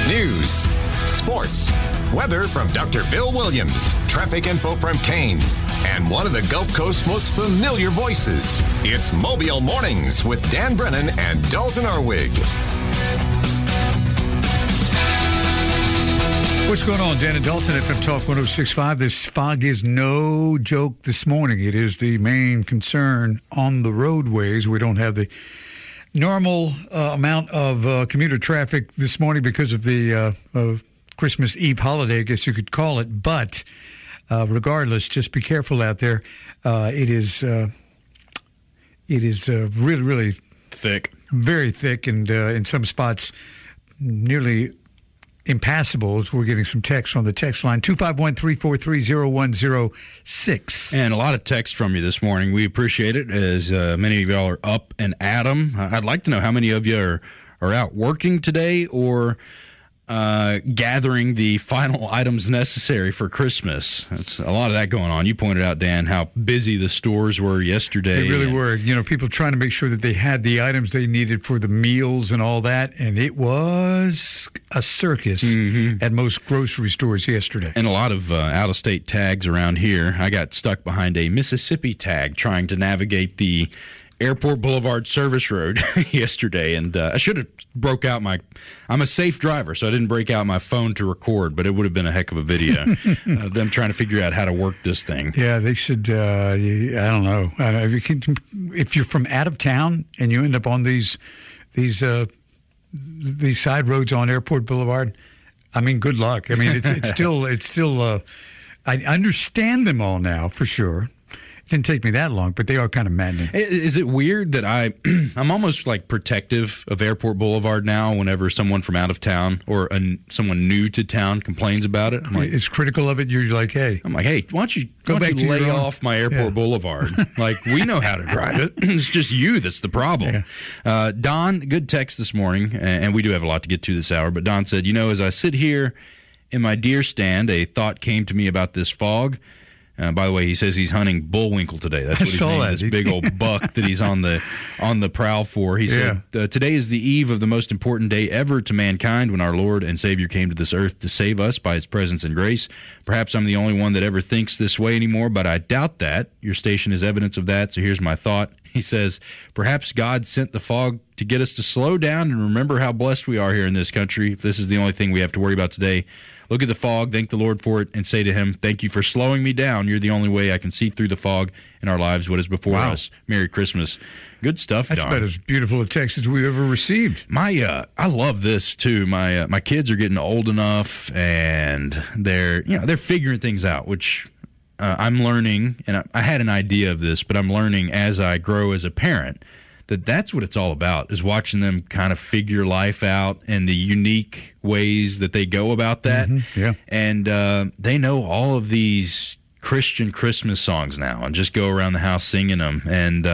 News, sports, weather from Dr. Bill Williams, traffic info from Kane, and one of the Gulf Coast's most familiar voices. It's Mobile Mornings with Dan Brennan and Dalton Arwig. What's going on, Dan and Dalton, FM Talk 106.5. This fog is no joke this morning. It is the main concern on the roadways. We don't have the normal amount of commuter traffic this morning because of the Christmas Eve holiday, I guess you could call it. But regardless, just be careful out there. It is really, really thick, very thick, and in some spots nearly impassable. As we're getting some text on the text line 251-343-0106, and a lot of text from you this morning. We appreciate it, as many of y'all are up and at 'em. I'd like to know how many of you are out working today or gathering the final items necessary for Christmas. That's a lot of that going on. You pointed out, Dan, how busy the stores were yesterday. They really were. You know, people trying to make sure that they had the items they needed for the meals and all that, and it was a circus at most grocery stores yesterday. And a lot of out-of-state tags around here. I got stuck behind a Mississippi tag trying to navigate the Airport Boulevard service road yesterday, and I should have broke out I'm a safe driver, so I didn't break out my phone to record, but it would have been a heck of a video. Them trying to figure out how to work this thing. Yeah, they should, I don't know. If you're from out of town and you end up on these side roads on Airport Boulevard, I mean, good luck. I mean, it's still, I understand them all now, for sure. It didn't take me that long, but they are kind of maddening. Is it weird that I'm almost like protective of Airport Boulevard now whenever someone from out of town or someone new to town complains about it? I'm like, it's critical of it. You're like, hey. I'm like, hey, why don't you lay off my Airport Boulevard? Like, we know how to drive it. It's just you that's the problem. Yeah. Don, good text this morning, and we do have a lot to get to this hour, but Don said, as I sit here in my deer stand, a thought came to me about this fog. By the way, he says he's hunting bullwinkle today. That's what he's named this big old buck that he's on the prowl for. He said, today is the eve of the most important day ever to mankind when our Lord and Savior came to this earth to save us by his presence and grace. Perhaps I'm the only one that ever thinks this way anymore, but I doubt that. Your station is evidence of that, so here's my thought. He says, perhaps God sent the fog to get us to slow down and remember how blessed we are here in this country. If this is the only thing we have to worry about today, look at the fog, thank the Lord for it, and say to him, thank you for slowing me down. You're the only way I can see through the fog in our lives what is before us. Merry Christmas. Good stuff, Don. That's about as beautiful a text as we've ever received. I love this, too. My kids are getting old enough, and they're figuring things out, which I'm learning, and I had an idea of this, but I'm learning as I grow as a parent that's what it's all about, is watching them kind of figure life out and the unique ways that they go about that. Yeah. And they know all of these Christian Christmas songs now and just go around the house singing them. And,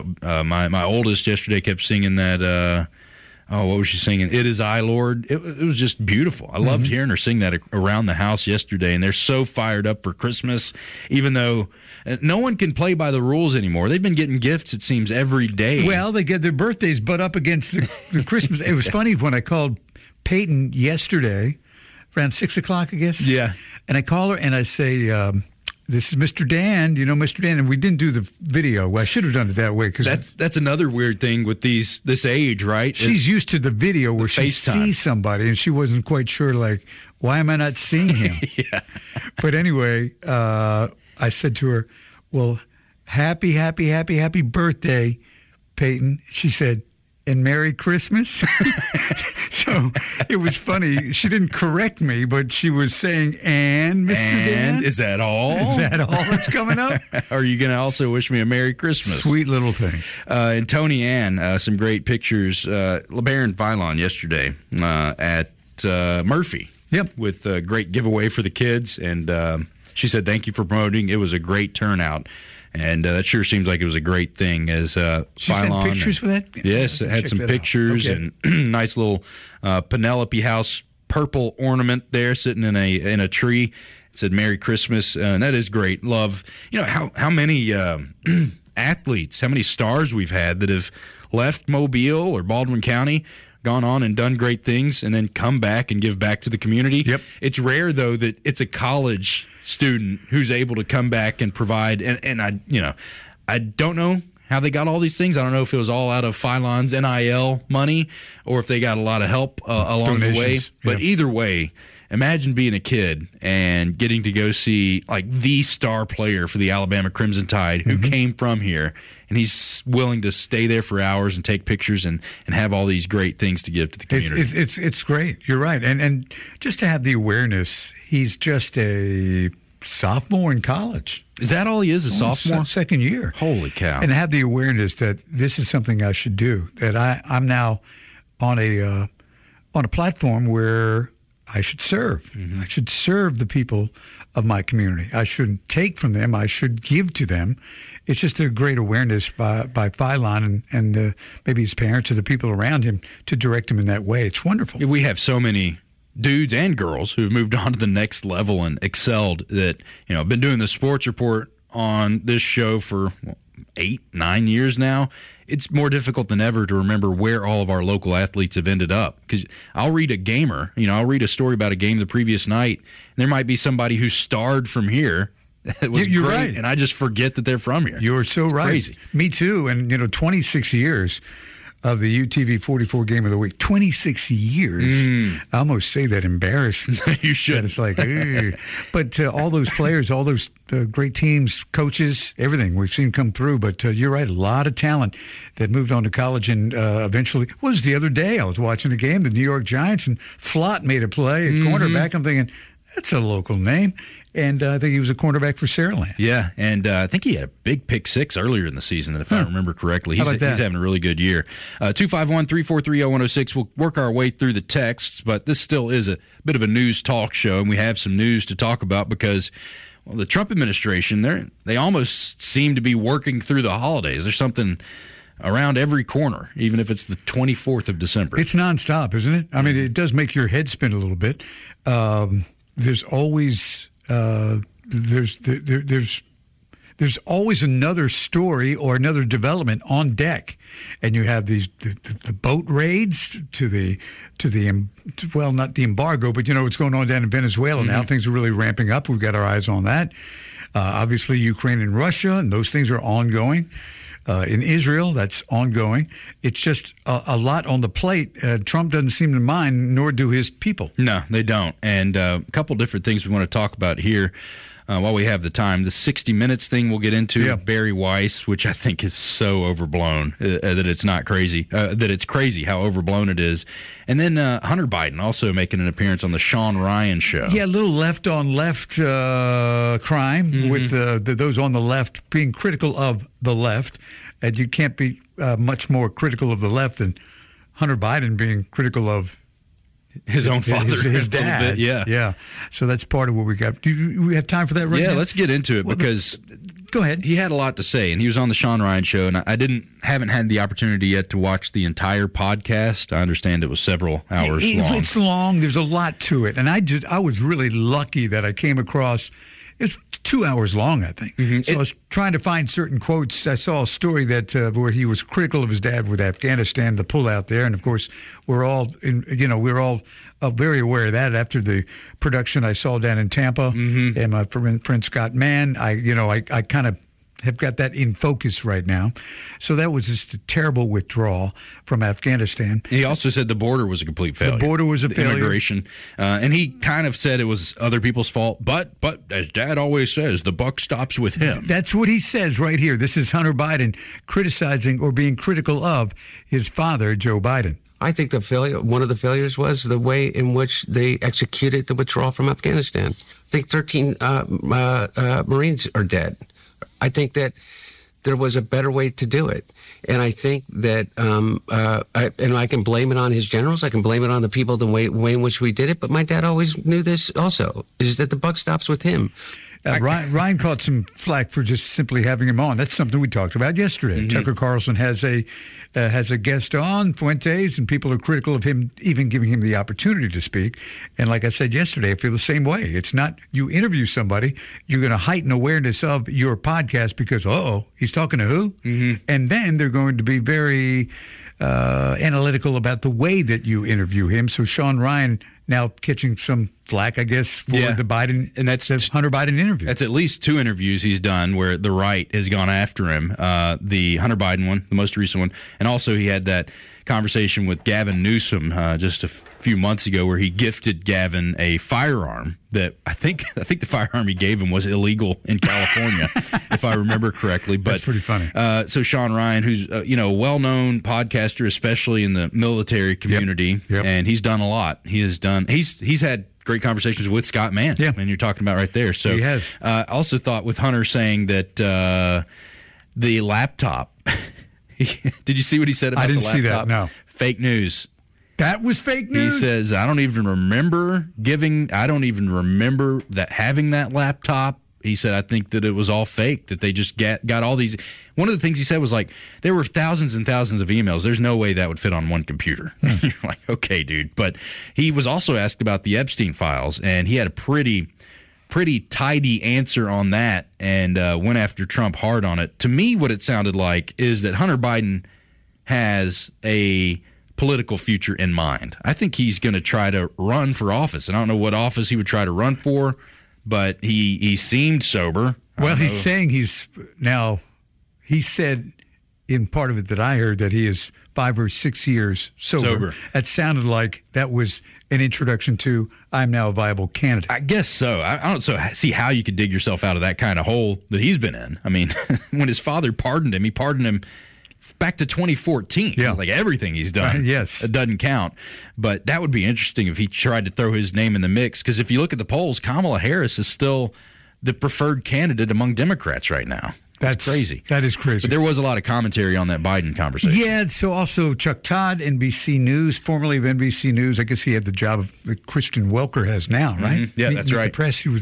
my oldest yesterday kept singing that, what was she singing? It Is I, Lord. It was just beautiful. I loved hearing her sing that around the house yesterday, and they're so fired up for Christmas, even though no one can play by the rules anymore. They've been getting gifts, it seems, every day. Well, they get their birthdays butt up against the Christmas. It was funny when I called Peyton yesterday, around 6 o'clock, I guess. Yeah. And I call her and I say, this is Mr. Dan. You know Mr. Dan? And we didn't do the video. Well, I should have done it that way. Cause that's another weird thing with this age, right? She's used to the video where she sees somebody, and she wasn't quite sure, like, why am I not seeing him? Yeah. But anyway, I said to her, well, happy birthday, Peyton. She said, and Merry Christmas. So it was funny. She didn't correct me, but she was saying, and Mr. Dan? Is that all? Is that all that's coming up? Are you going to also wish me a Merry Christmas? Sweet little thing. And Tony Ann, some great pictures. LeBaron Philon yesterday at Murphy. Yep. With a great giveaway for the kids. And she said, thank you for promoting. It was a great turnout. And that sure seems like it was a great thing. As she sent pictures for that? Yes, it had some pictures and nice little Penelope House purple ornament there sitting in a tree. It said Merry Christmas, and that is great. Love, how many athletes, how many stars we've had that have left Mobile or Baldwin County, gone on and done great things, and then come back and give back to the community. Yep. It's rare, though, that it's a college student who's able to come back and provide. And I don't know how they got all these things. I don't know if it was all out of Phylon's NIL money or if they got a lot of help along the way. But either way, imagine being a kid and getting to go see like the star player for the Alabama Crimson Tide who came from here, and he's willing to stay there for hours and take pictures and have all these great things to give to the community. It's great. You're right. And just to have the awareness, he's just a sophomore in college. Is that all he is, a sophomore? Second year. Holy cow. And have the awareness that this is something I should do, that I'm now on a platform where I should serve. I should serve the people of my community. I shouldn't take from them. I should give to them. It's just a great awareness by Phylon and maybe his parents or the people around him to direct him in that way. It's wonderful. We have so many dudes and girls who've moved on to the next level and excelled that, I've been doing the sports report on this show for 8-9 years now. It's more difficult than ever to remember where all of our local athletes have ended up. Because I'll read a gamer, I'll read a story about a game the previous night, and there might be somebody who starred from here. It was You're great, right. I just forget that they're from here. You're so right. Crazy. Me too. And 26 years of the UTV 44 game of the week. 26 years. I almost say that embarrassed. You should. It's like, but all those players, all those great teams, coaches, everything we've seen come through. But you're right, a lot of talent that moved on to college and eventually. What was the other day? I was watching a game, the New York Giants, and Flott made a play, a cornerback. I'm thinking, that's a local name. And I think he was a cornerback for Saraland. Yeah, and I think he had a big pick six earlier in the season, if I remember correctly. He's having a really good year. 251-343-0106. We'll work our way through the texts, but this still is a bit of a news talk show, and we have some news to talk about because the Trump administration, they almost seem to be working through the holidays. There's something around every corner, even if it's the 24th of December. It's nonstop, isn't it? I mean, it does make your head spin a little bit. There's always there's always another story or another development on deck, and you have the boat raids to not the embargo, but what's going on down in Venezuela now. Things are really ramping up. We've got our eyes on that. Obviously, Ukraine and Russia, and those things are ongoing. In Israel, that's ongoing. It's just a lot on the plate. Trump doesn't seem to mind, nor do his people. No, they don't. And a couple different things we want to talk about here while we have the time. The 60 Minutes thing we'll get into. Barry Weiss, which I think is so overblown that it's not crazy. That it's crazy how overblown it is. And then Hunter Biden also making an appearance on the Sean Ryan show. Yeah, a little left-on-left crime with those on the left being critical of the left. And you can't be much more critical of the left than Hunter Biden being critical of his own father, his dad. Yeah. So that's part of what we got. Do we have time for that right now? Yeah, let's get into it because go ahead. He had a lot to say, and he was on the Sean Ryan show, and I haven't had the opportunity yet to watch the entire podcast. I understand it was several hours long. It's long. There's a lot to it, and I was really lucky that I came across. It's 2 hours long, I think. So I was trying to find certain quotes. I saw a story that where he was critical of his dad with Afghanistan, the pullout there, and of course we're all very aware of that after the production I saw down in Tampa and my friend Scott Mann. I kind of have got that in focus right now. So that was just a terrible withdrawal from Afghanistan. He also said the border was a complete failure. The border was a failure. Immigration. And he kind of said it was other people's fault. But as Dad always says, the buck stops with him. That's what he says right here. This is Hunter Biden criticizing or being critical of his father, Joe Biden. I think one of the failures was the way in which they executed the withdrawal from Afghanistan. I think 13 Marines are dead. I think that there was a better way to do it. And I think that, I can blame it on his generals. I can blame it on the people, the way in which we did it. But my dad always knew this also, is that the buck stops with him. Ryan caught some flack for just simply having him on. That's something we talked about yesterday. Tucker Carlson has a guest on, Fuentes, and people are critical of him even giving him the opportunity to speak. And like I said yesterday, I feel the same way. It's not you interview somebody, you're going to heighten awareness of your podcast because, he's talking to who? And then they're going to be very analytical about the way that you interview him. So Sean Ryan now catching some flack, I guess, for the Biden and that's the Hunter Biden interview. That's at least 2 interviews he's done where the right has gone after him. The Hunter Biden one, the most recent one, and also he had that conversation with Gavin Newsom just a few months ago where he gifted Gavin a firearm that I think the firearm he gave him was illegal in California, if I remember correctly. But that's pretty funny. So Sean Ryan, who's a well-known podcaster, especially in the military community, and he's done a lot. He's had great conversations with Scott Mann, and you're talking about right there. So he has. I also thought with Hunter saying that the laptop. Did you see what he said about the laptop? I didn't see that, no. Fake news. That was fake news? He says, I don't even remember that having that laptop. He said, I think that it was all fake, that they just got all these. One of the things he said was like, there were thousands and thousands of emails. There's no way that would fit on one computer. You're like, okay, dude. But he was also asked about the Epstein files, and he had a pretty tidy answer on that and went after Trump hard on it. To me, what it sounded like is that Hunter Biden has a political future in mind. I think he's going to try to run for office. And I don't know what office he would try to run for, but he seemed sober. Well, he's saying he said in part of it that I heard that he is 5 or 6 years sober. That sounded like that was an introduction to I'm now a viable candidate. I guess so. I don't see how you could dig yourself out of that kind of hole that he's been in. I mean, when his father pardoned him, he pardoned him back to 2014. Yeah. Like everything he's done. Yes. It doesn't count. But that would be interesting if he tried to throw his name in the mix. Because if you look at the polls, Kamala Harris is still the preferred candidate among Democrats right now. That's crazy. That is crazy. But there was a lot of commentary on that Biden conversation. Yeah, so also Chuck Todd, NBC News, formerly of NBC News. I guess he had the job that Kristen Welker has now, right? Mm-hmm. Yeah, that's right. The press, he was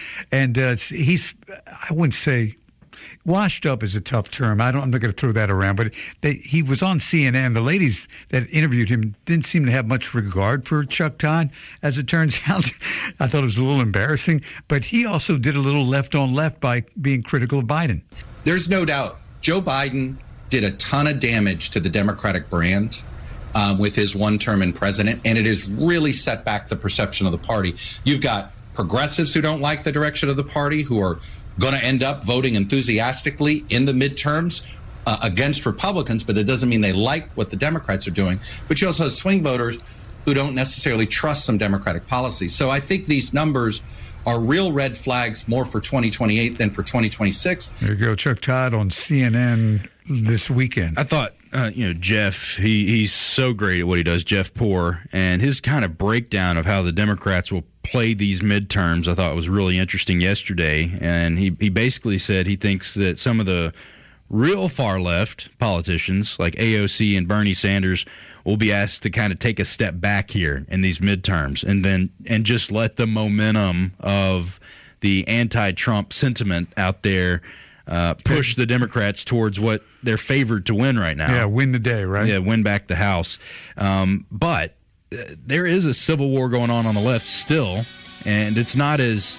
he's, I wouldn't say, washed up is a tough term. I'm not going to throw that around, but he was on CNN. The ladies that interviewed him didn't seem to have much regard for Chuck Todd, as it turns out. I thought it was a little embarrassing, but he also did a little left on left by being critical of Biden. There's no doubt Joe Biden did a ton of damage to the Democratic brand with his one term in president, and it has really set back the perception of the party. You've got progressives who don't like the direction of the party, who are going to end up voting enthusiastically in the midterms against Republicans, but it doesn't mean they like what the Democrats are doing. But you also have swing voters who don't necessarily trust some Democratic policies. So I think these numbers are real red flags more for 2028 than for 2026. There you go, Chuck Todd on CNN this weekend. I thought, Jeff, he's so great at what he does, Jeff Poor, and his kind of breakdown of how the Democrats will play these midterms, I thought was really interesting yesterday. And he basically said he thinks that some of the real far left politicians like AOC and Bernie Sanders will be asked to kind of take a step back here in these midterms and just let the momentum of the anti-Trump sentiment out there push the Democrats towards what they're favored to win right now. Yeah, win the day, right? Yeah, win back the House. But there is a civil war going on the left still, and it's not as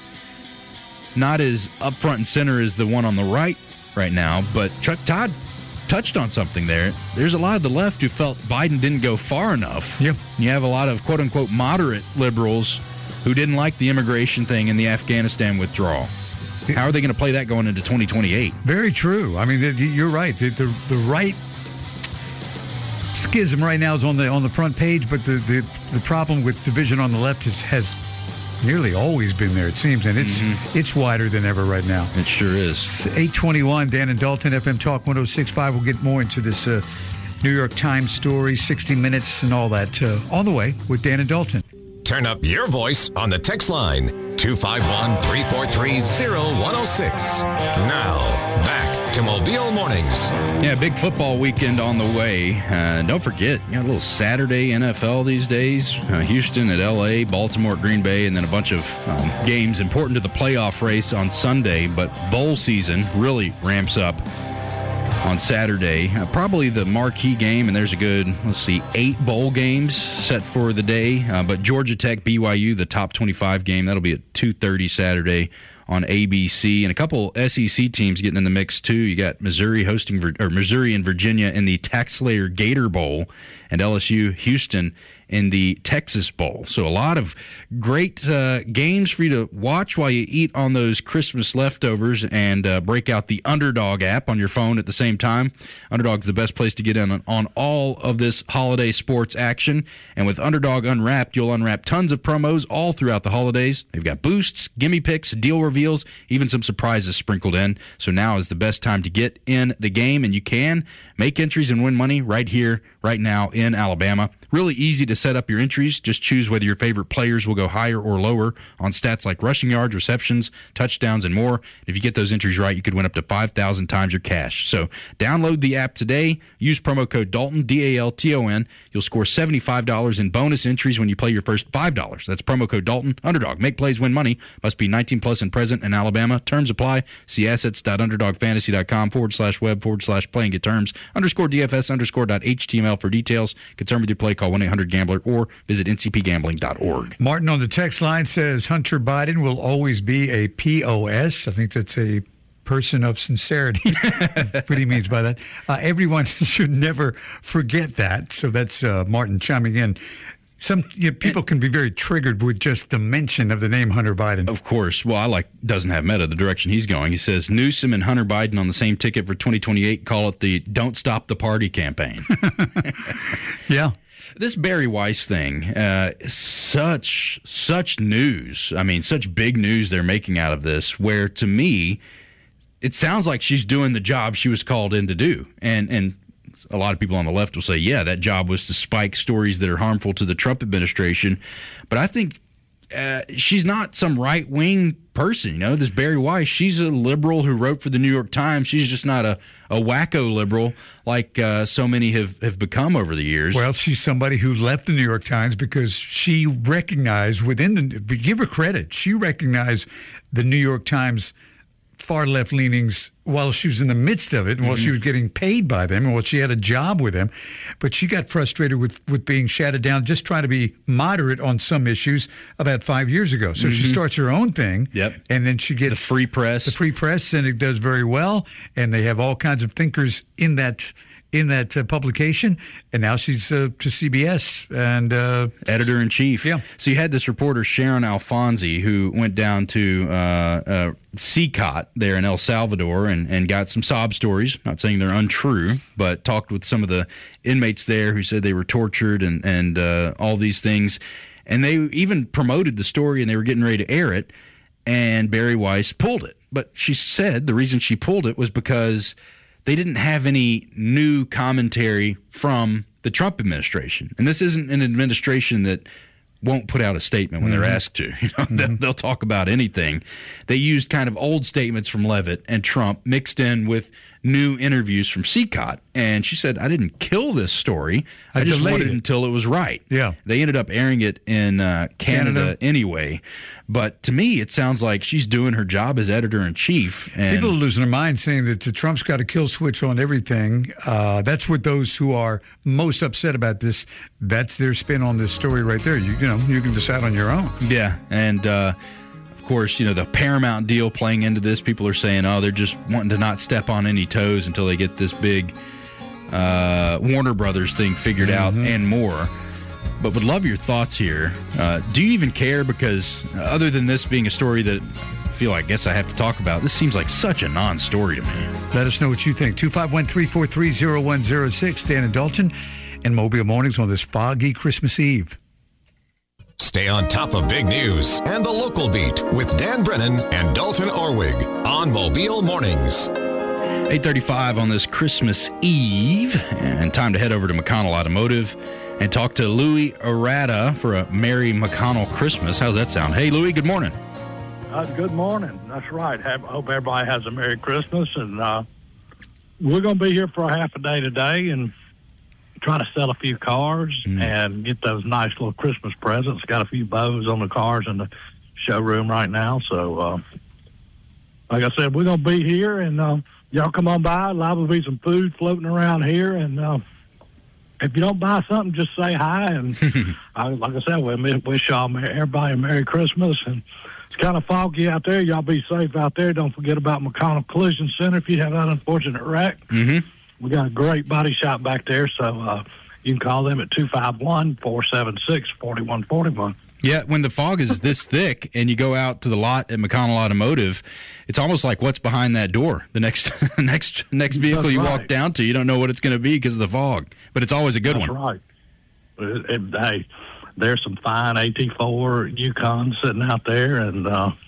up front and center as the one on the right now. But Chuck Todd touched on something there. There's a lot of the left who felt Biden didn't go far enough. Yep. You have a lot of quote-unquote moderate liberals who didn't like the immigration thing and the Afghanistan withdrawal. How are they going to play that going into 2028? Very true. I mean, you're right. The right schism right now is on the front page, but the problem with division on the left has nearly always been there, it seems, and it's wider than ever right now. It sure is. 8:21, Dan and Dalton, FM Talk 106.5. We'll get more into this New York Times story, 60 Minutes and all that on the way with Dan and Dalton. Turn up your voice on the text line, 251-343-0106. Now, back to Mobile Mornings. Yeah, big football weekend on the way. Don't forget, you got a little Saturday NFL these days. Houston at L.A., Baltimore at Green Bay, and then a bunch of games important to the playoff race on Sunday. But bowl season really ramps up on Saturday. Probably the marquee game, and there's a good, 8 bowl games set for the day. But Georgia Tech, BYU, the top 25 game, that'll be at 2:30 Saturday on ABC, and a couple SEC teams getting in the mix too. You got Missouri and Virginia in the TaxSlayer Gator Bowl, and LSU Houston in the Texas Bowl. So a lot of great games for you to watch while you eat on those Christmas leftovers and break out the Underdog app on your phone at the same time. Underdog's the best place to get in on all of this holiday sports action. And with Underdog Unwrapped, you'll unwrap tons of promos all throughout the holidays. They've got boosts, gimme picks, deal reveals, even some surprises sprinkled in. So now is the best time to get in the game, and you can make entries and win money right here, right now in Alabama. Really easy to set up your entries. Just choose whether your favorite players will go higher or lower on stats like rushing yards, receptions, touchdowns, and more. If you get those entries right, you could win up to 5,000 times your cash. So download the app today. Use promo code Dalton, DALTON. You'll score $75 in bonus entries when you play your first $5. That's promo code Dalton. Underdog. Make plays, win money. Must be 19 plus and present in Alabama. Terms apply. See assets.underdogfantasy.com/web/play and get terms. _DFS_.html for details. Concerned with your play, call 1-800-GAMBLER or visit ncpgambling.org. Martin on the text line says Hunter Biden will always be a POS. I think that's a person of sincerity. What he means by that. Everyone should never forget that. So that's Martin chiming in. Some people can be very triggered with just the mention of the name Hunter Biden. Of course. Well, doesn't have meta, the direction he's going. He says Newsom and Hunter Biden on the same ticket for 2028. Call it the Don't Stop the Party campaign. Yeah. This Bari Weiss thing, such news. I mean, such big news they're making out of this, where to me, it sounds like she's doing the job she was called in to do. And a lot of people on the left will say, yeah, that job was to spike stories that are harmful to the Trump administration. But I think she's not some right-wing person. This Bari Weiss, she's a liberal who wrote for the New York Times. She's just not a wacko liberal like so many have become over the years. Well, she's somebody who left the New York Times because she recognized give her credit, she recognized the New York Times far left leanings while she was in the midst of it and while she was getting paid by them and while she had a job with them. But she got frustrated with being shouted down, just trying to be moderate on some issues about 5 years ago. So she starts her own thing. Yep. And then she gets the free press. The free press, and it does very well. And they have all kinds of thinkers in that publication, and now she's to CBS and editor-in-chief. Yeah. So you had this reporter, Sharon Alfonsi, who went down to CCOT there in El Salvador and got some sob stories. Not saying they're untrue, but talked with some of the inmates there who said they were tortured and all these things. And they even promoted the story, and they were getting ready to air it, and Bari Weiss pulled it. But she said the reason she pulled it was because they didn't have any new commentary from the Trump administration. And this isn't an administration that won't put out a statement when they're asked to. They'll talk about anything. They used kind of old statements from Leavitt and Trump mixed in with new interviews from CCOT. And she said, I didn't kill this story. I just wanted it until it was right. Yeah. They ended up airing it in Canada anyway. But to me, it sounds like she's doing her job as editor-in-chief. And people are losing their mind saying that Trump's got a kill switch on everything. That's what those who are most upset about this, that's their spin on this story right there. You can decide on your own. Yeah, and of course, the Paramount deal playing into this. People are saying, they're just wanting to not step on any toes until they get this big Warner Brothers thing figured out and more. But would love your thoughts here. Do you even care? Because other than this being a story that I guess I have to talk about, this seems like such a non-story to me. Let us know what you think. 251-343-0106. Dan and Dalton and Mobile Mornings on this foggy Christmas Eve. Stay on top of big news and the local beat with Dan Brennan and Dalton Orwig on Mobile Mornings. 8:35 on this Christmas Eve, and time to head over to McConnell Automotive and talk to Louis Arata for a Merry McConnell Christmas. How's that sound? Hey, Louis, good morning. Good morning. That's right. Hope everybody has a Merry Christmas, and we're going to be here for a half a day today and try to sell a few cars and get those nice little Christmas presents. Got a few bows on the cars in the showroom right now. So, like I said, we're going to be here, and y'all come on by. Liable to be some food floating around here, and if you don't buy something, just say hi. And like I said, we wish everybody a Merry Christmas. And it's kind of foggy out there. Y'all be safe out there. Don't forget about McConnell Collision Center if you have that unfortunate wreck. Mm-hmm. We got a great body shop back there, so you can call them at 251-476-4141. Yeah, when the fog is this thick and you go out to the lot at McConnell Automotive, it's almost like what's behind that door. The next vehicle That's you right. walk down to, you don't know what it's going to be because of the fog. But it's always a good That's one. right. Hey, there's some fine AT4 Yukons sitting out there, and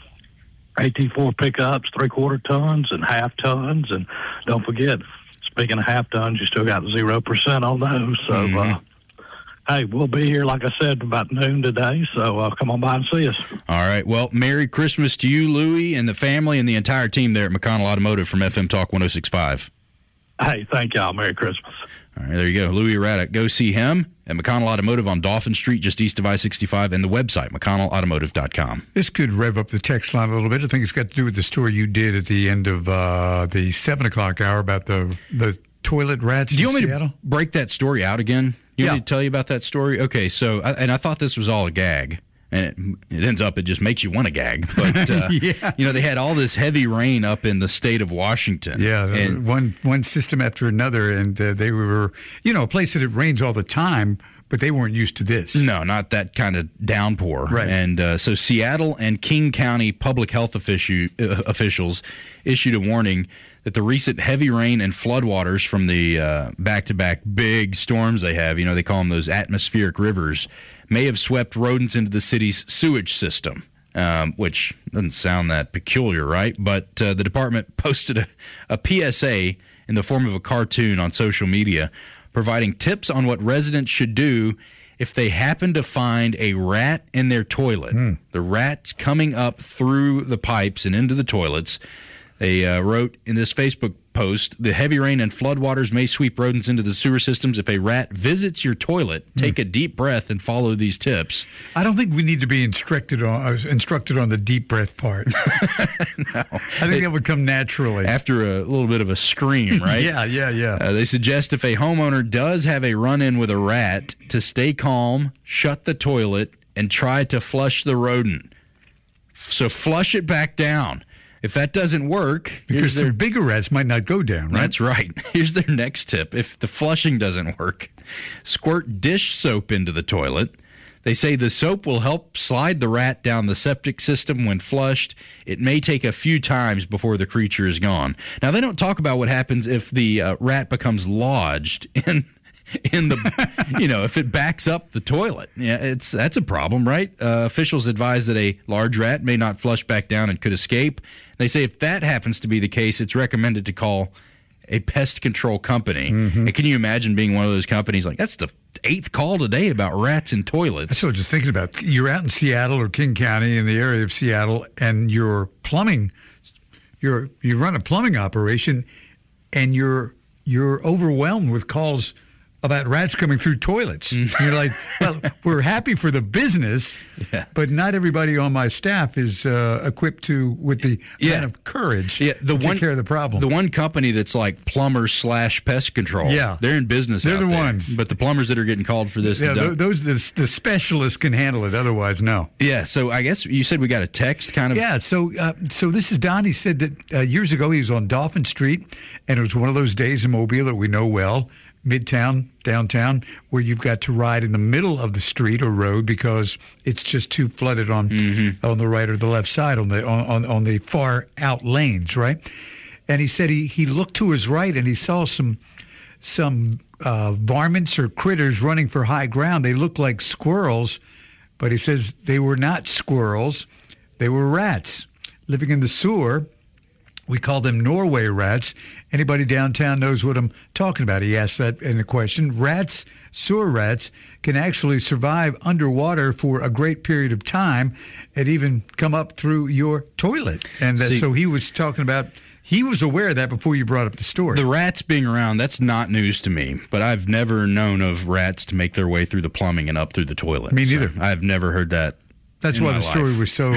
AT4 pickups, 3/4 tons and half tons. And don't forget, speaking of half tons, you still got 0% on those. So, hey, we'll be here, like I said, about noon today, so come on by and see us. All right. Well, Merry Christmas to you, Louie, and the family and the entire team there at McConnell Automotive from FM Talk 106.5. Hey, thank y'all. Merry Christmas. All right, there you go. Louie Raddick. Go see him at McConnell Automotive on Dauphin Street, just east of I-65, and the website, McConnellAutomotive.com. This could rev up the text line a little bit. I think it's got to do with the story you did at the end of the 7 o'clock hour about the toilet rats Do you in want me Seattle. to break that story out again? You want Yeah. me to tell you about that story? Okay, so, and I thought this was all a gag. And it ends up, it just makes you want to gag. But, Yeah. they had all this heavy rain up in the state of Washington. Yeah, And one system after another, and they were, a place that it rains all the time, but they weren't used to this. no, not that kind of downpour. Right. And so Seattle and King County public health officials issued a warning that the recent heavy rain and floodwaters from the back-to-back big storms they have, they call them those atmospheric rivers, may have swept rodents into the city's sewage system, which doesn't sound that peculiar, right? But the department posted a PSA in the form of a cartoon on social media providing tips on what residents should do if they happen to find a rat in their toilet. The rat's coming up through the pipes and into the toilets. They wrote in this Facebook post, the heavy rain and floodwaters may sweep rodents into the sewer systems. If a rat visits your toilet, take a deep breath and follow these tips. I don't think we need to be instructed on the deep breath part. No. I think that would come naturally. After a little bit of a scream, right? Yeah. They suggest if a homeowner does have a run-in with a rat, to stay calm, shut the toilet, and try to flush the rodent. So flush it back down. If that doesn't work, Because some bigger rats might not go down, right? That's right. Here's their next tip. If the flushing doesn't work, squirt dish soap into the toilet. They say the soap will help slide the rat down the septic system when flushed. It may take a few times before the creature is gone. Now, they don't talk about what happens if the rat becomes lodged in the, if it backs up the toilet. Yeah, that's a problem, right? Officials advise that a large rat may not flush back down and could escape. They say if that happens to be the case, it's recommended to call a pest control company. And can you imagine being one of those companies like, that's the 8th call today about rats in toilets? That's what I was just thinking about. You're out in Seattle or King County in the area of Seattle, and your plumbing, you run a plumbing operation, and you're overwhelmed with calls about rats coming through toilets. You're like, well, we're happy for the business, but not everybody on my staff is equipped with the kind of courage to take care of the problem. The one company that's like plumbers/pest control, they're in business. They're out the there. ones. But the plumbers that are getting called for this, the specialists can handle it. Otherwise, no. Yeah. So I guess you said we got a text, kind of. Yeah. So this is Don. He said that years ago he was on Dauphin Street, and it was one of those days in Mobile that we know well. Midtown, downtown, where you've got to ride in the middle of the street or road because it's just too flooded on the right or the left side on the far out lanes, right? And he said he looked to his right and he saw some varmints or critters running for high ground. They looked like squirrels, but he says they were not squirrels; they were rats living in the sewer. We call them Norway rats. Anybody downtown knows what I'm talking about. He asked that in a question. Rats, sewer rats, can actually survive underwater for a great period of time and even come up through your toilet. And so he was talking about, he was aware of that before you brought up the story. The rats being around, that's not news to me, but I've never known of rats to make their way through the plumbing and up through the toilet. Me neither. So I've never heard that. That's why the story was so,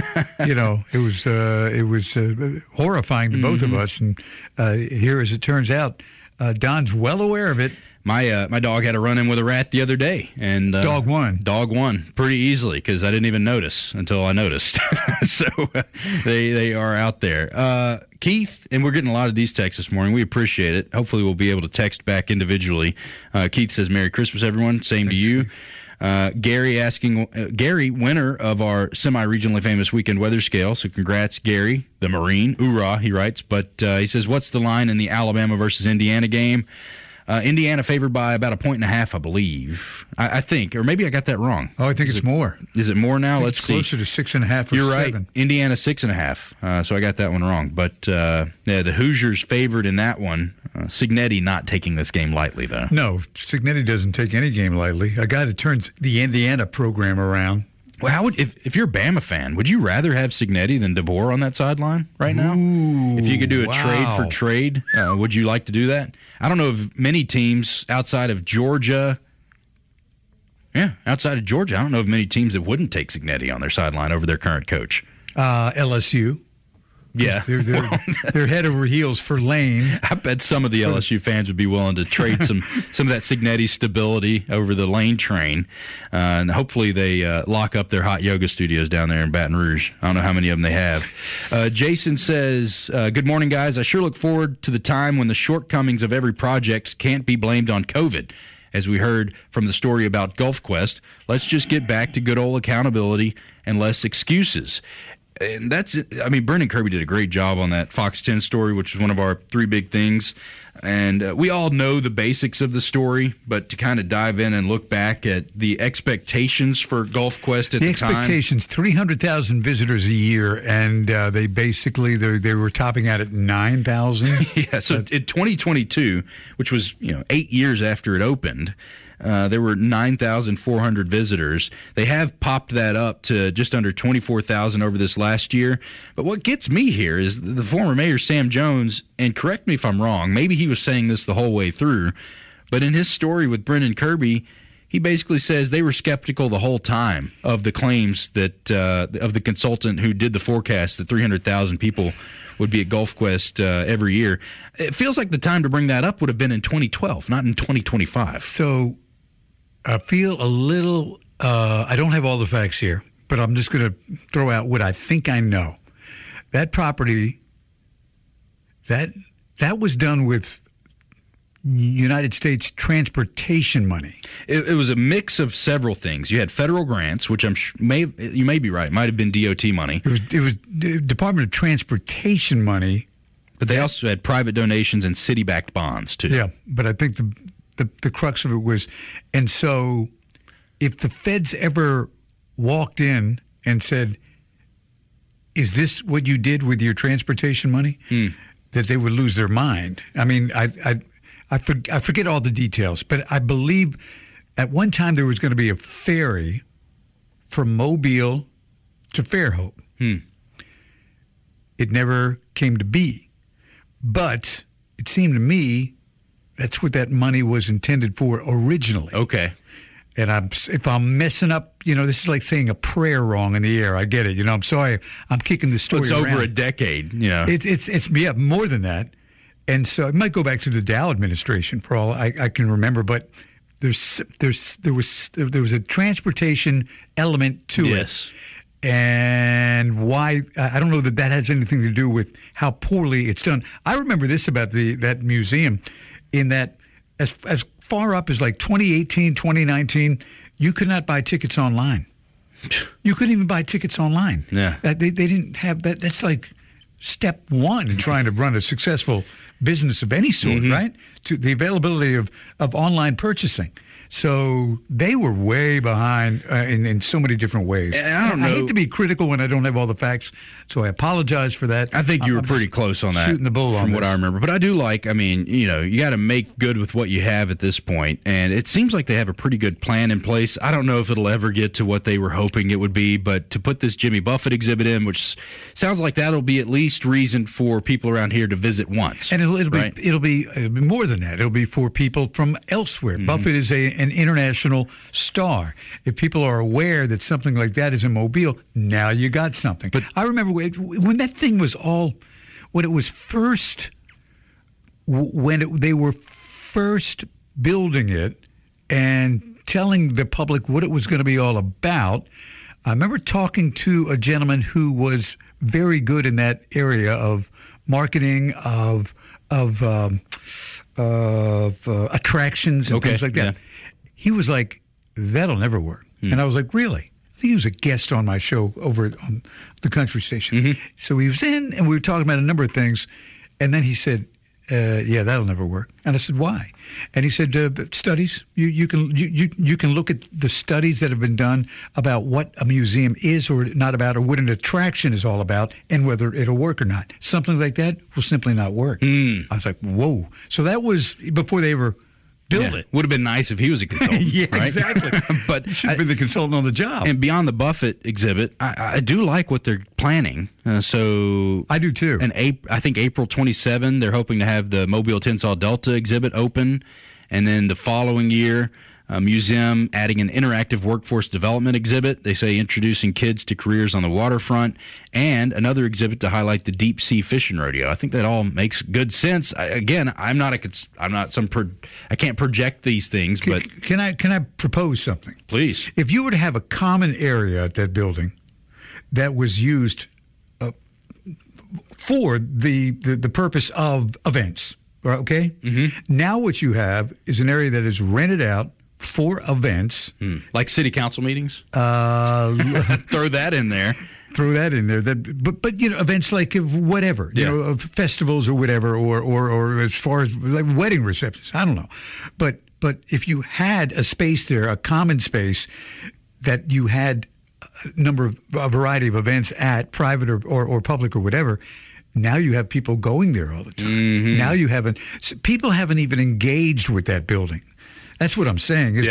it was horrifying to both of us. And here, as it turns out, Don's well aware of it. My dog had a run-in with a rat the other day, and dog won pretty easily because I didn't even notice until I noticed. So they are out there. Keith, and we're getting a lot of these texts this morning. We appreciate it. Hopefully we'll be able to text back individually. Keith says, Merry Christmas, everyone. Same to you. Gary asking, Gary, winner of our semi-regionally famous weekend weather scale. So congrats, Gary, the Marine. Hoorah, he writes. But he says, what's the line in the Alabama versus Indiana game? Indiana favored by about 1.5, I believe. I think, or maybe I got that wrong. Oh, I think it's more. Is it more now? Let's see. Closer to 6.5 or You're 7. right. Indiana 6.5. So I got that one wrong. But the Hoosiers favored in that one. Cignetti not taking this game lightly, though. No, Cignetti doesn't take any game lightly. A guy that turns the Indiana program around. Well, how would if you're a Bama fan, would you rather have Cignetti than DeBoer on that sideline right now? Ooh, if you could do a trade for trade, would you like to do that? I don't know of many teams outside of Georgia. Yeah, outside of Georgia, I don't know of many teams that wouldn't take Cignetti on their sideline over their current coach. LSU. Yeah. They're head over heels for Lane. I bet some of the LSU fans would be willing to trade some of that Cignetti stability over the Lane train. And hopefully they lock up their hot yoga studios down there in Baton Rouge. I don't know how many of them they have. Jason says, good morning, guys. I sure look forward to the time when the shortcomings of every project can't be blamed on COVID. As we heard from the story about Gulf Quest, let's just get back to good old accountability and less excuses. And that's it. I mean, Brendan Kirby did a great job on that Fox 10 story, which was one of our 3 big things. And we all know the basics of the story, but to kind of dive in and look back at the expectations for Gulf Quest at the time. The expectations, 300,000 visitors a year, and they were topping out at 9,000. Yeah, so in 2022, which was 8 years after it opened, there were 9,400 visitors. They have popped that up to just under 24,000 over this last year. But what gets me here is the former mayor, Sam Jones, and correct me if I'm wrong, maybe he was saying this the whole way through, but in his story with Brendan Kirby, he basically says they were skeptical the whole time of the claims that of the consultant who did the forecast that 300,000 people would be at Gulf Quest every year. It feels like the time to bring that up would have been in 2012, not in 2025. So I feel a little, I don't have all the facts here, but I'm just going to throw out what I think I know. That property, that was done with United States transportation money. It was a mix of several things. You had federal grants, which you may be right, might have been DOT money. It was Department of Transportation money. But they also had private donations and city-backed bonds, too. Yeah, but I think the crux of it was, and so if the feds ever walked in and said, is this what you did with your transportation money? That they would lose their mind. I mean, I forget all the details, but I believe at one time there was going to be a ferry from Mobile to Fairhope. It never came to be. But it seemed to me that's what that money was intended for originally. Okay. And if I'm messing up, this is like saying a prayer wrong in the air. I get it. I'm sorry. I'm kicking the story around. It's over a decade. It's more than that. And so it might go back to the Dow administration for all I can remember, but there was a transportation element to it. And why I don't know that has anything to do with how poorly it's done. I remember this about that museum, in that as far up as like 2018, 2019, you could not buy tickets online. You couldn't even buy tickets online. Yeah, they didn't have that. That's like step one in trying to run a successful business of any sort, right? To the availability of online purchasing. So they were way behind in so many different ways. And I don't know. I hate to be critical when I don't have all the facts, so I apologize for that. I think you were pretty close on that, shooting the bull from what I remember. But I do you got to make good with what you have at this point, and it seems like they have a pretty good plan in place. I don't know if it'll ever get to what they were hoping it would be, but to put this Jimmy Buffett exhibit in, which sounds like that'll be at least reason for people around here to visit once. And it'll be more than that. It'll be for people from elsewhere. Buffett is an international star. If people are aware that something like that is in Mobile, now you got something. But I remember when that thing was they were first building it and telling the public what it was going to be all about, I remember talking to a gentleman who was very good in that area of marketing, of attractions and things like that. Yeah. He was like, that'll never work. And I was like, really? He was a guest on my show over on the country station. So he was in, and we were talking about a number of things. And then he said, yeah, that'll never work. And I said, why? And he said, studies. You can look at the studies that have been done about what a museum is or not about, or what an attraction is all about, and whether it'll work or not. Something like that will simply not work. I was like, whoa. So that was before they ever built it. Would have been nice if he was a consultant. Yeah, right? Exactly. But he should have been the consultant on the job. And beyond the Buffett exhibit, I do like what they're planning. So I do too. And I think April 27, they're hoping to have the Mobile Tensile Delta exhibit open, and then the following year, a museum adding an interactive workforce development exhibit. They say introducing kids to careers on the waterfront, and another exhibit to highlight the deep sea fishing rodeo. I think that all makes good sense. I can't project these things, but can I propose something? Please. If you were to have a common area at that building that was used for the purpose of events, okay? Now what you have is an area that is rented out for events. Like city council meetings? Throw that in there. Throw that in there. But events like whatever, festivals or whatever, or as far as like wedding receptions. I don't know. But if you had a space there, a common space that you had a variety of events at, private or public or whatever, now you have people going there all the time. Now people haven't even engaged with that building. That's what I'm saying. Is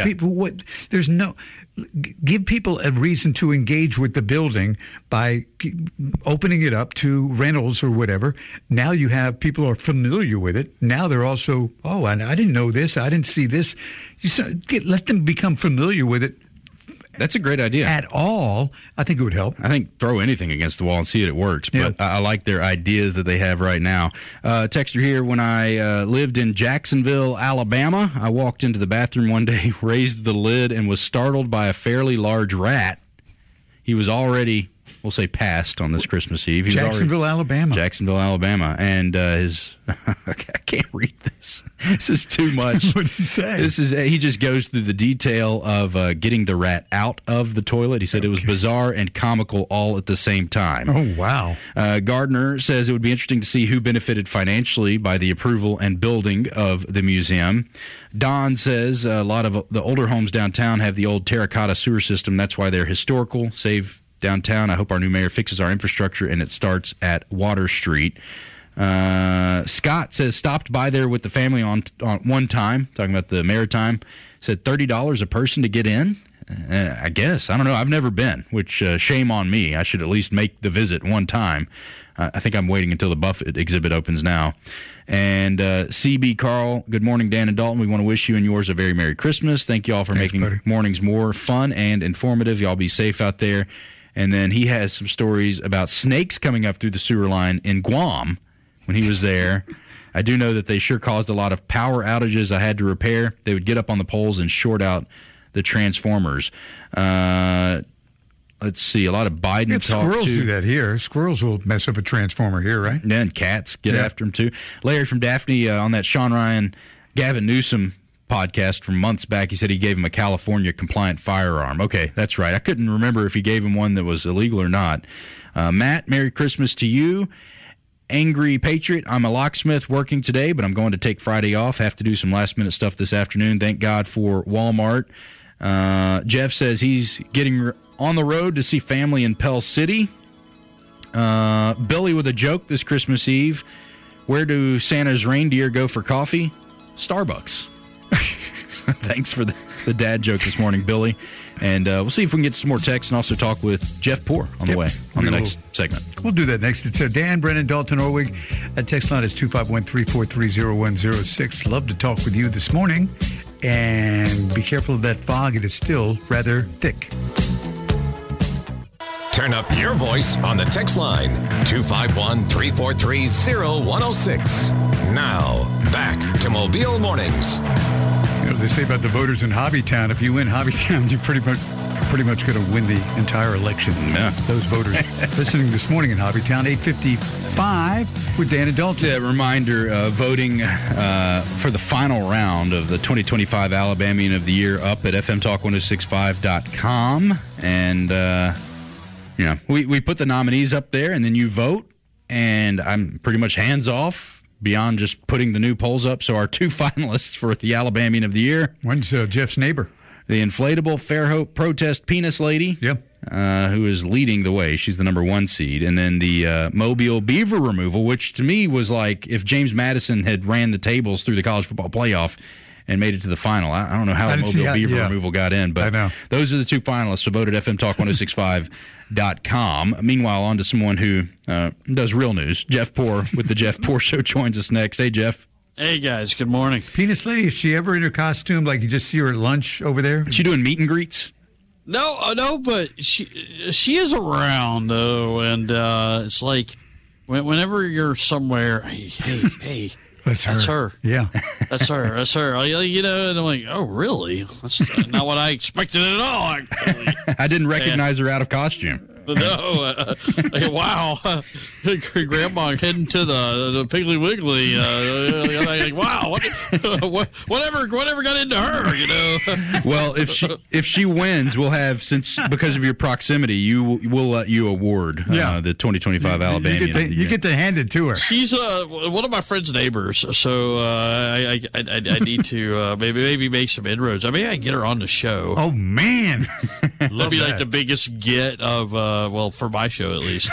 give people a reason to engage with the building by opening it up to rentals or whatever. Now you have people who are familiar with it. Now they're also, I didn't know this. I didn't see this. Let them become familiar with it. That's a great idea. At all, I think it would help. I think throw anything against the wall and see if it works. But I like their ideas that they have right now. Texter here, when I lived in Jacksonville, Alabama, I walked into the bathroom one day, raised the lid, and was startled by a fairly large rat. He was already, we'll say, passed on this Christmas Eve. Jacksonville, Alabama. And I can't read this. This is too much. What does he say? He just goes through the detail of getting the rat out of the toilet. He said it was bizarre and comical all at the same time. Oh, wow. Gardner says it would be interesting to see who benefited financially by the approval and building of the museum. Don says a lot of the older homes downtown have the old terracotta sewer system. That's why they're historical. Save downtown. I hope our new mayor fixes our infrastructure, and it starts at Water Street. Scott says stopped by there with the family on one time, talking about the Maritime. Said $30 a person to get in. I guess. I don't know. I've never been, which shame on me. I should at least make the visit one time. I think I'm waiting until the Buffett exhibit opens now. And CB Carl, good morning, Dan and Dalton. We want to wish you and yours a very Merry Christmas. Thank you all for making mornings more fun and informative. Y'all be safe out there. And then he has some stories about snakes coming up through the sewer line in Guam when he was there. I do know that they sure caused a lot of power outages I had to repair. They would get up on the poles and short out the transformers. Let's see, a lot of Biden talk. Squirrels do that here. Squirrels will mess up a transformer here, right? Yeah, and cats get after them too. Larry from Daphne on that Sean Ryan, Gavin Newsom podcast from months back, he said he gave him a California compliant firearm. Okay, that's right. I couldn't remember if he gave him one that was illegal or not. Matt, Merry Christmas to you. Angry Patriot, I'm a locksmith working today, but I'm going to take Friday off. Have to do some last-minute stuff this afternoon. Thank God for Walmart. Jeff says he's getting on the road to see family in Pell City. Billy with a joke this Christmas Eve. Where do Santa's reindeer go for coffee? Starbucks. Thanks for the dad joke this morning, Billy. And we'll see if we can get some more texts and also talk with Jeff Poor on the way on the next segment. We'll do that next. It's Dan, Brennan, Dalton, Orwig. That text line is 251-343-0106. Love to talk with you this morning. And be careful of that fog. It is still rather thick. Turn up your voice on the text line, 251-343-0106. Now, back to Mobile Mornings. what they say about the voters in Hobbytown. If you win Hobbytown, you're pretty much going to win the entire election. Yeah. Those voters listening this morning in Hobbytown, 8:55 with Dan and Dalton. Yeah, reminder, voting for the final round of the 2025 Alabamian of the Year up at fmtalk1065.com. And, we put the nominees up there, and then you vote. And I'm pretty much hands off beyond just putting the new polls up. So our two finalists for the Alabamian of the Year. One's Jeff's neighbor. The inflatable Fairhope protest penis lady, yep, who is leading the way. She's the number 1 seed. And then the Mobile beaver removal, which to me was like if James Madison had ran the tables through the college football playoff and made it to the final. I don't know how the Mobile beaver removal got in, but those are the two finalists. So vote at fmtalk1065.com. Meanwhile, on to someone who does real news. Jeff Poor with the Jeff Poor Show joins us next. Hey, Jeff. Hey, guys. Good morning. Penis lady, is she ever in her costume like you just see her at lunch over there? Is she doing meet and greets? No, but she is around, though, and it's like whenever you're somewhere, hey. That's her. Yeah. That's her. And I'm like, oh, really? That's not what I expected at all, actually. I didn't recognize her out of costume. No. Wow. Grandma heading to the Piggly Wiggly. Wow. Whatever got into her, Well, if she wins, we'll have, because of your proximity, we'll let you award the 2025 Alabama. You get to hand it to her. She's one of my friend's neighbors, so I need to maybe make some inroads. I mean, I can get her on the show. Oh man, that'd be like the biggest get of for my show at least.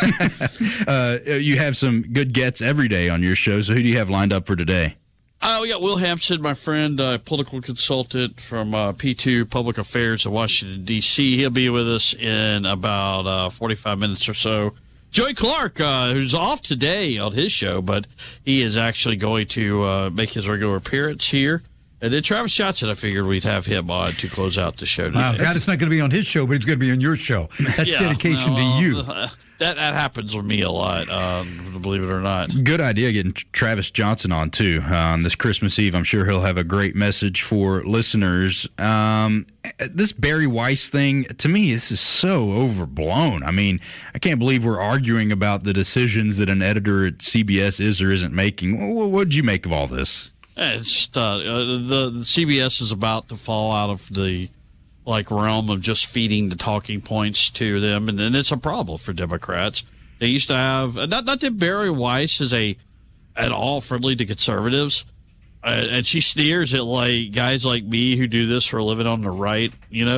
You have some good gets every day on your show. So who do you have lined up for today? We got Will Hampson, my friend, political consultant from P2 Public Affairs in Washington, D.C. He'll be with us in about 45 minutes or so. Joey Clark, who's off today on his show, but he is actually going to make his regular appearance here. And then Travis Johnson, I figured we'd have him on to close out the show today. Wow, it's not going to be on his show, but it's going to be on your show. That's dedication to you. That happens with me a lot, believe it or not. Good idea getting Travis Johnson on, too, on this Christmas Eve. I'm sure he'll have a great message for listeners. This Barry Weiss thing, to me, this is so overblown. I mean, I can't believe we're arguing about the decisions that an editor at CBS is or isn't making. What did you make of all this? It's the CBS is about to fall out of the realm of just feeding the talking points to them, and it's a problem for Democrats. They used to have not that Barry Weiss is at all friendly to conservatives, and she sneers at guys like me who do this for a living on the right.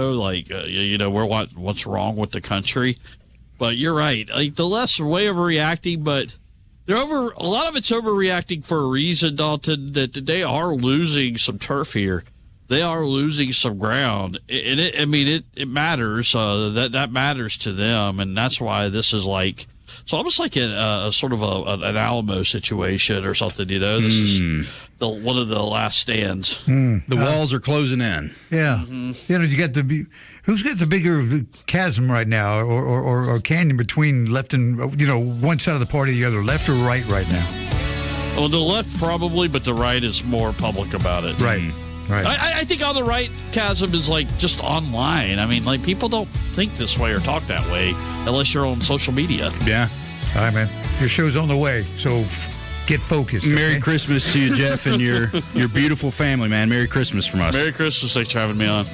We're what's wrong with the country. But you're right. The left's way overreacting, but. A lot of it's overreacting for a reason, Dalton, that they are losing some turf here. They are losing some ground. And it matters. That matters to them. And that's why this is it's almost like a sort of an Alamo situation or something, This is one of the last stands. The walls are closing in. Yeah. Mm-hmm. You got who's got the bigger chasm right now or canyon between left and, one side of the party, the other, left or right now? Well, the left probably, but the right is more public about it. Right. Right. I think on the right, chasm is just online. I mean, people don't think this way or talk that way unless you're on social media. Yeah. All right, man. Your show's on the way, so get focused. Merry Christmas to you, Jeff, and your beautiful family, man. Merry Christmas from us. Merry Christmas. Thanks for having me on.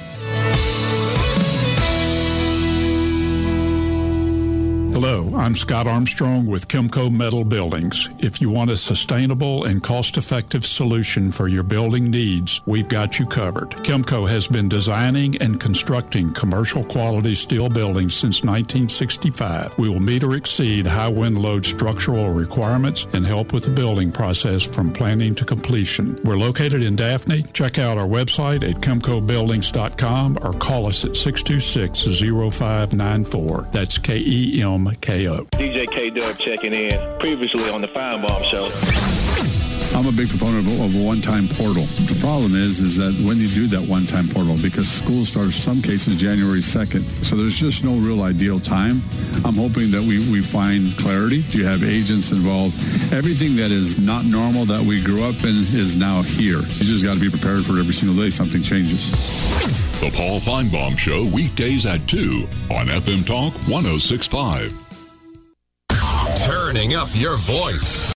Hello, I'm Scott Armstrong with Kimco Metal Buildings. If you want a sustainable and cost-effective solution for your building needs, we've got you covered. Kimco has been designing and constructing commercial quality steel buildings since 1965. We will meet or exceed high wind load structural requirements and help with the building process from planning to completion. We're located in Daphne. Check out our website at KimcoBuildings.com or call us at 626-0594. That's KEMKO. DJ K-Dub checking in, previously on the Feinbaum Show. I'm a big proponent of a one-time portal. The problem is that when you do that one-time portal, because school starts some cases January 2nd, so there's just no real ideal time. I'm hoping that we find clarity. You have agents involved. Everything that is not normal that we grew up in is now here. You just got to be prepared for it every single day. Something changes. The Paul Feinbaum Show, weekdays at 2 on FM Talk 106.5. Turning up your voice.